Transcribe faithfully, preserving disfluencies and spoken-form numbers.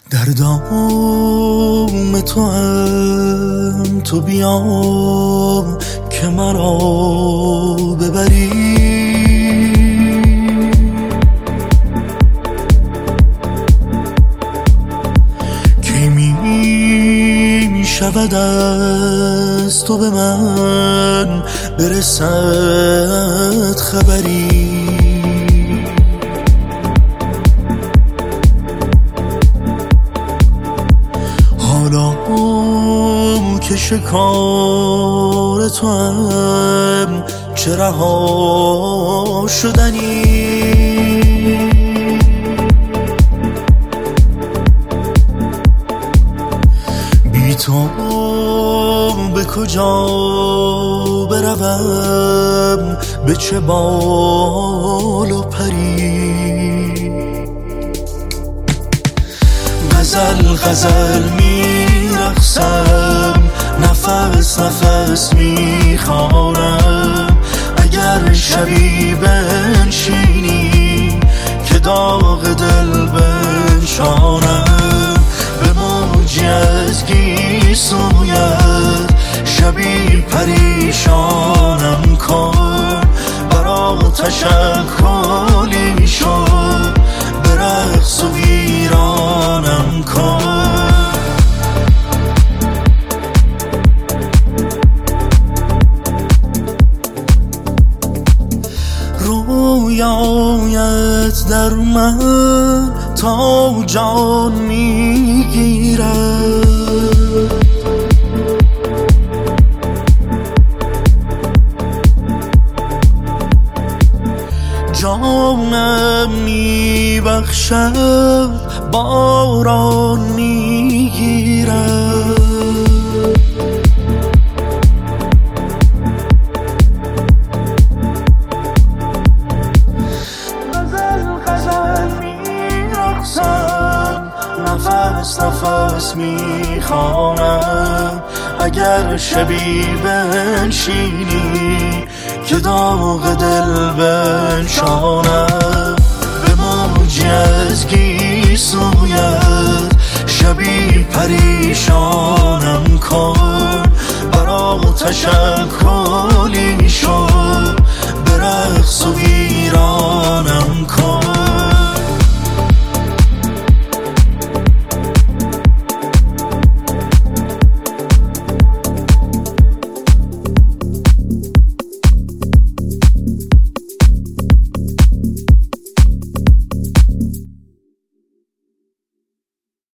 در دام تو هم تو بیام که مرا ببری، کی می شود از تو به من برسد خبری. حالا که شکار تو هم چه رها شدنی، بی تو به کجا بروم، به چه بال و پری. غزل غزل میرقصم، نفس نفس میخوانم، اگر شبی بنشینی که داغ دل بنشانم. به موجی از گیسویت شبی پریشانم کن، برا تشکلی شد به رقص و ویرانم کن. رویایت در من تا جان میگیرد، جانم میبخشد باران میگیرد. نفس نفس میخوانم، اگر شبی بنشینی که داغ دل بنشانم. به موجی از گیسویت شبی پریشانم کن، برا تشکلی